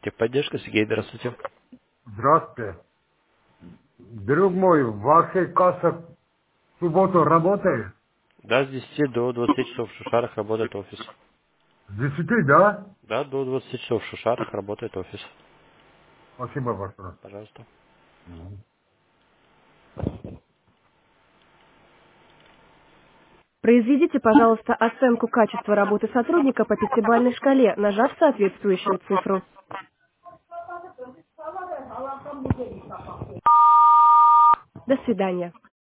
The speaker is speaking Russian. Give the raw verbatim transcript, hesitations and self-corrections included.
Техподдержка, Сергей, здравствуйте. Здравствуйте. Друг мой, ваша касса в субботу работает? Да, с десяти до двадцати часов в Шушарах работает офис. С десяти, да? Да, до двадцати часов в Шушарах работает офис. Спасибо большое. Пожалуйста. Произведите, пожалуйста, оценку качества работы сотрудника по пятибалльной шкале, нажав соответствующую цифру. До свидания.